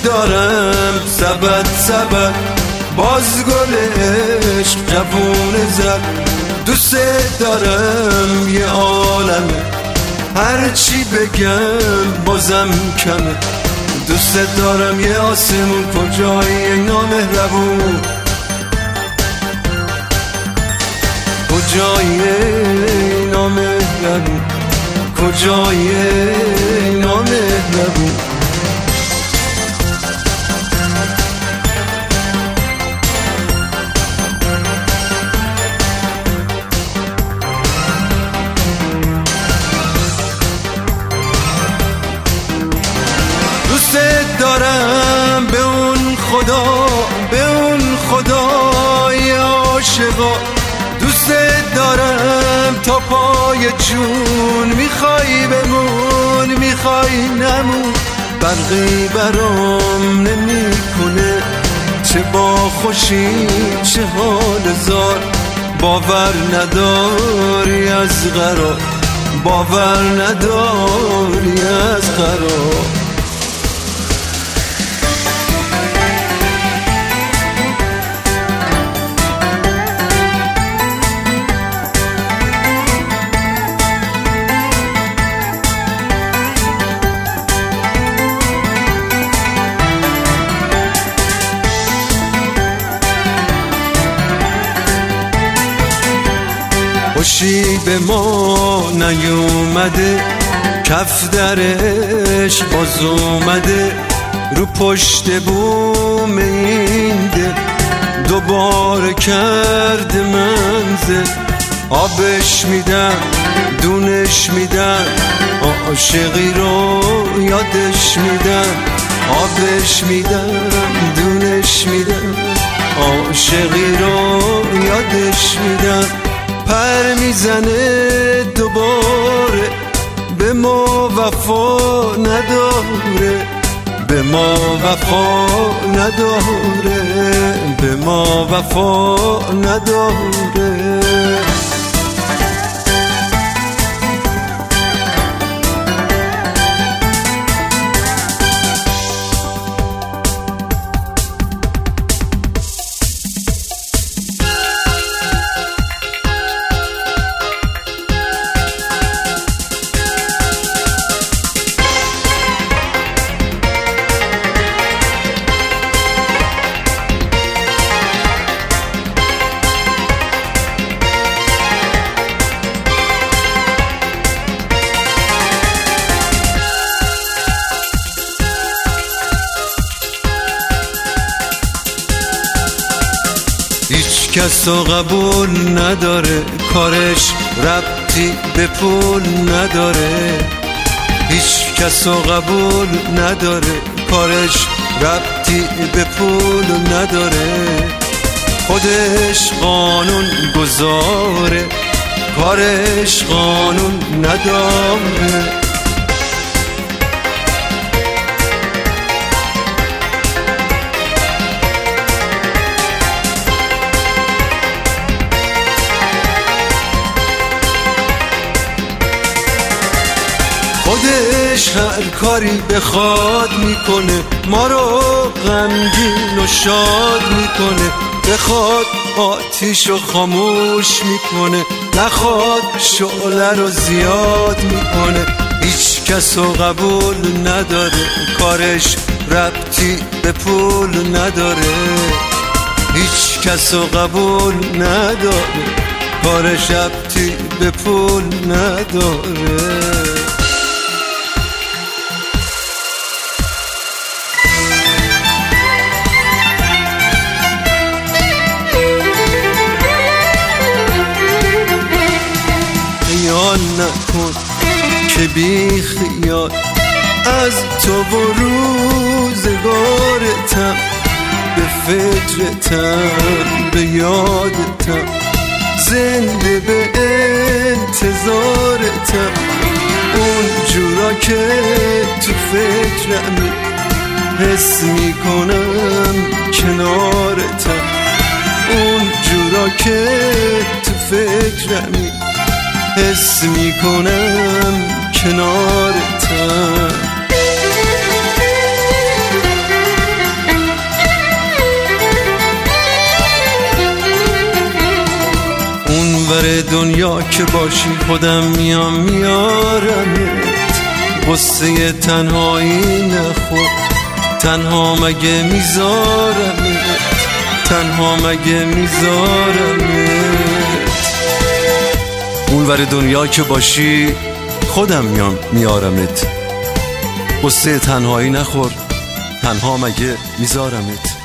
دارم سبد سبد، باز گل عشق جوون زد. دوست دارم یه عالمه، هرچی بگم بازم کمه. دوست دارم یه آسمون کجای نامهربون، کجای نامهربون، کجای نامهربون. دوست دارم به اون خدا، به اون خدای عاشقا. دوست دارم تا پای جون، میخوای بمون میخوای نمون. برقی برام نمیکنه، چه با خوشی چه حال زار. باور نداری از قرار، باور نداری از قرار. خوشی به ما نیومده، کف درش باز اومده. رو پشت بوم این دل دوباره کرد منزل. آبش میدم دونش میدم، عاشقی رو یادش میدم. آبش میدم دونش میدم، عاشقی رو یادش میدم. پر میزنه دوباره، به ما وفا نداره، به ما وفا نداره، به ما وفا نداره. هیچ کسو قبول نداره، کارش ربطی به پول نداره. هیچ کسو قبول نداره، کارش ربطی به پول نداره. خودش قانون گذاره، کارش قانون نداره. خودش هر کاری بخواد میکنه، ما رو غمگین و شاد میکنه. بخواد آتیشو خاموش میکنه، نخواد شعله رو زیاد میکنه. هیچ کسو قبول نداره، کارش ربطی به پول نداره. هیچ کسو قبول نداره، کارش ربطی به پول نداره. خیال نکن که بی خیال، از تو و روزگارتم. به فکرتم به یادتم، زنده به انتظارتم. اون جورا که تو فکرمی، حس میکنم کنارتم. اون جورا که تو فکرمی، حس میکنم کنارتم. دنیا که باشی خودم میام میارمت. قصه تنهایی نخور، تنها مگه میذارمت، تنها مگه میذارمت. اون ور دنیا که باشی خودم میام میارمت. قصه تنهایی نخور، تنها مگه میذارمت.